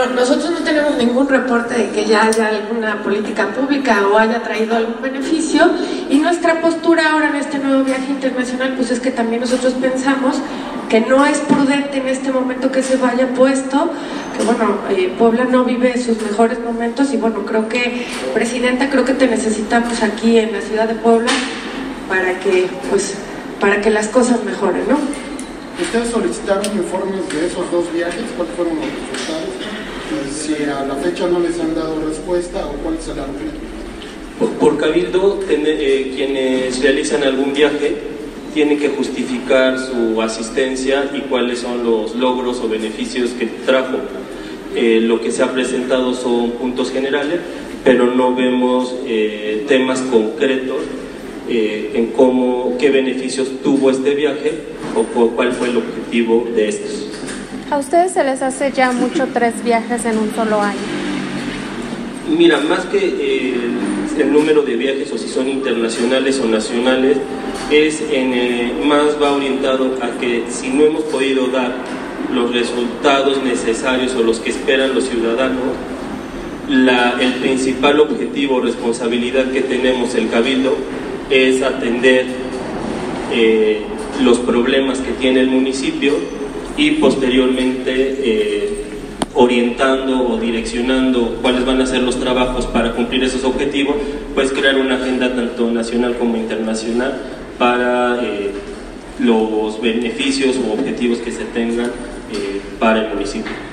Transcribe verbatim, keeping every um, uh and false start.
Bueno, nosotros no tenemos ningún reporte de que ya haya alguna política pública o haya traído algún beneficio, y nuestra postura ahora en este nuevo viaje internacional pues es que también nosotros pensamos que no es prudente en este momento que se vaya puesto, que bueno, eh, Puebla no vive sus mejores momentos y bueno, creo que, Presidenta, creo que te necesitamos aquí en la ciudad de Puebla para que, pues, para que las cosas mejoren, ¿no? ¿Ustedes solicitaron informes de esos dos viajes? ¿Cuáles fueron los resultados? Si a la fecha no les han dado respuesta, ¿o cuál es el argumento? Por, por Cabildo, ten, eh, quienes realizan algún viaje tienen que justificar su asistencia y cuáles son los logros o beneficios que trajo. Eh, lo que se ha presentado son puntos generales, pero no vemos eh, temas concretos eh, en cómo, qué beneficios tuvo este viaje o cuál fue el objetivo de estos. ¿A ustedes se les hace ya mucho tres viajes en un solo año? Mira, más que eh, el número de viajes o si son internacionales o nacionales, es en, eh, más va orientado a que si no hemos podido dar los resultados necesarios o los que esperan los ciudadanos, la, el principal objetivo o responsabilidad que tenemos el Cabildo es atender eh, los problemas que tiene el municipio y posteriormente eh, orientando o direccionando cuáles van a ser los trabajos para cumplir esos objetivos, pues crear una agenda tanto nacional como internacional para eh, los beneficios o objetivos que se tengan eh, para el municipio.